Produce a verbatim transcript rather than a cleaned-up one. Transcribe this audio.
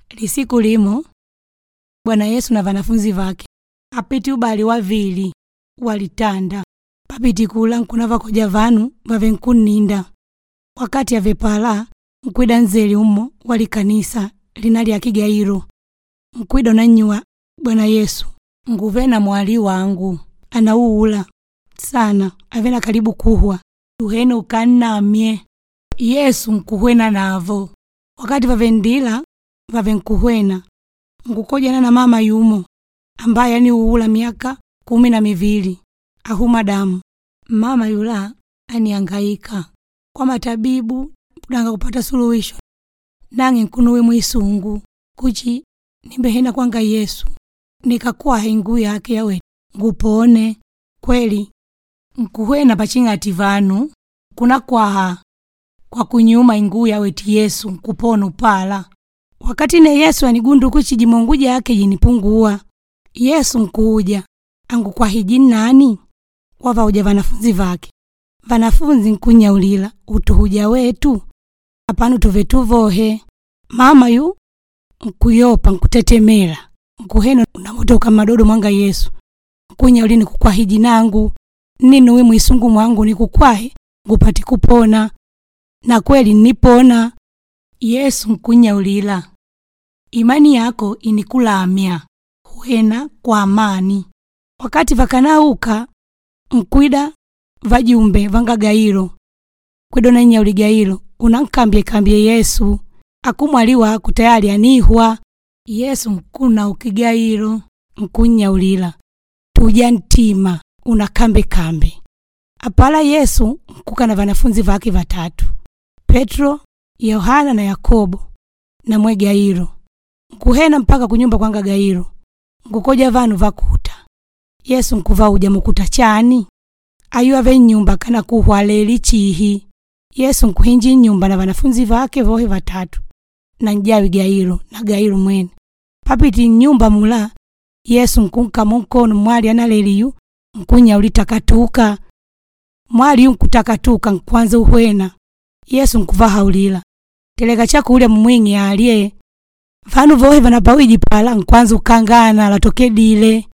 Lisiku limo Bwana Yesu na wanafunzi wake apiti ubali wavili walitanda papiti kula nkunava koja vanu vavenkuninda. Wakati avepala mkwida nzeli umo wali kanisa linali ya Kigairo. Mkwida nanyua Bwana Yesu nguvena mwali wangu anauula sana avena karibu kuhwa tuhene ukanamye. Yesu nkuhwena navo. Wakati vavendila vavenkuhwena ngukojana na mama yumo ambaye yani uula miaka kumi na mivili ahuma damu. Mama yula aniangaika kwa matabibu kudanga kupata suluhisho. Nange nkunuwe mwisungu kuchi nimbehena kwanga Yesu nikakuwa hingu yake yawe ngupone. Kweli nkuhwena pachingati vanu kuna kwaha kwa kunyuma ingu yawe ti Yesu nkupona upala. Wakati ne Yesu anigundu kuchi jimonguja yake jinipungua. Yesu nkuja angu kwa hiji nani wava uja vanafunzi vake. Vanafunzi nkunya ulila utuhuja wetu apanu tuvetuvohe. Mama yu nkuyopa nkutetemela nkuheno unamotoka madodo mwanga Yesu nkunya ulini kukwa hiji nangu ninu we mwisungu mwangu ni kukwahe ngupati kupona. Na kweli nipona. Yesu nkunya ulila imani yako inikulamia huena kwa amani. Wakati vakanauka nkwida vajumbe vanga Gairo kwedo na nya uligairo unankambye kambye Yesu akumwaliwa kutayari anihwa. Yesu nkuna ukigairo nkunya ulila tuja ntima unakambe kambe. Apala Yesu nkuka na vanafunzi vake vatatu Petro, Yohana na Yakobo na mwe Gairo. Nkuhena mpaka kunyumba kwanga Gairo nkukoja vanu vakuta. Yesu nkuva uja mukuta chani ayuwa ve nyumba kana kuhwaleli chihi. Yesu nkuhinji nyumba na vanafunzi vake vohe vatatu na njawi Gairo na Gairo mwene. Papiti nyumba mula Yesu nkunka mkono mwali analeli yu nkunya ulitakatuka. Mwali yu nkutakatuka nkwanza uhwena. Yesu nkuva haulila teleka chako ule mwingi alie vanu vohe vanapawiji pala nkwanza ukangana latoke dile.